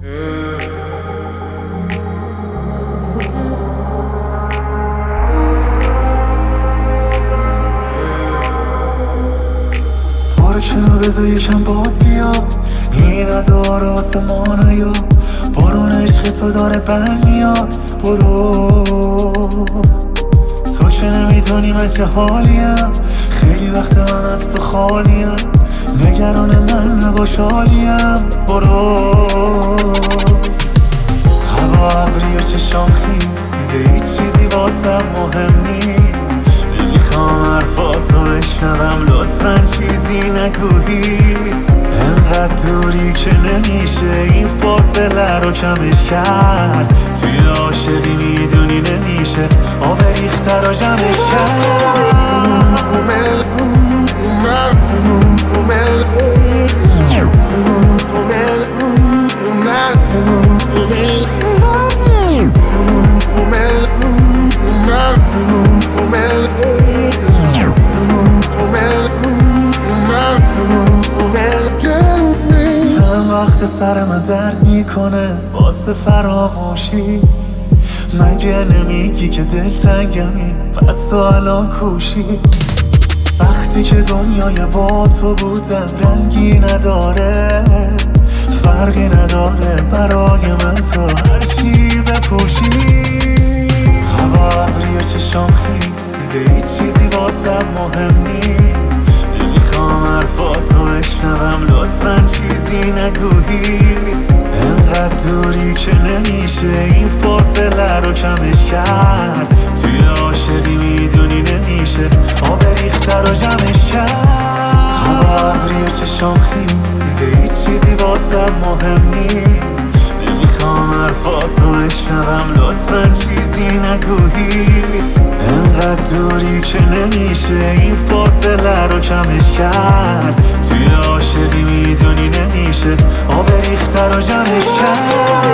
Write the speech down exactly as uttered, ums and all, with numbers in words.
برو کنار بذار یکم باد بیا، این هزار آسمان نیا، بارون عشق تو داره بند میاد. برو تو که نمیدونی من چه حالیم، خیلی وقت من از تو خالیم، نگران من نباش حالیم. برو هوا ابری و چشام خیس، دیگه هیچ چیزی واسم مهم نیست. نمیخوام حرفاتو بشنوم، لطفاً چیزی نگو هیس. انقدر دوری که نمیشه این فاصله رو کمش کرد، توی عاشقی میدونی نمیشه آب ریخته رو جمعش کرد. چند وقت سر من درد میکنه واسه فراموشی، مگه نمیگی که دلتنگمی پس تو الان کوشی؟ وقتی که دنیای با تو بودم رنگی نداره، فرقی نداره برای من تو هر چی بپوشی. هوا ابری و چشام خیس، دیگه هیچ چیزی واسم مهم نیست. نمیخوام حرفاتو بشنوم، لطفاً چیزی نگو هیس. انقدر دوری که نمیشه این فاصله رو کمش کرد، توی عاشقی میدونی نمیشه آب ریخته رو جمعش کرد. هوا ابری و چشام خیس، دیگه هیچ چیزی واسم مهم نیست. نمیخوام حرفاتو بشنوم، لطفاً چیزی نگو هیس. انقدر دوری که نمیشه این فاصله رو کمش کرد، توی عاشقی میدونی نمیشه آب ریخته رو جمعش کرد.